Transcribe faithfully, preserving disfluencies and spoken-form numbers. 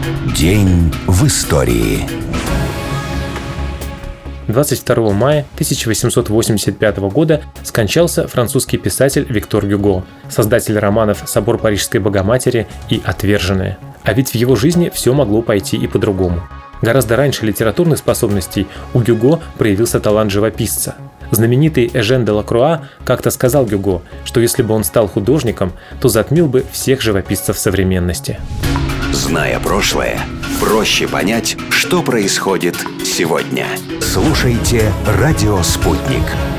День в истории. двадцать второго мая тысяча восемьсот восемьдесят пятого года скончался французский писатель Виктор Гюго, создатель романов «Собор Парижской Богоматери» и «Отверженные». А ведь в его жизни все могло пойти и по-другому. Гораздо раньше литературных способностей у Гюго проявился талант живописца. Знаменитый Эжен де Лакруа как-то сказал Гюго, что если бы он стал художником, то затмил бы всех живописцев современности. Зная прошлое, проще понять, что происходит сегодня. Слушайте «Радио Спутник».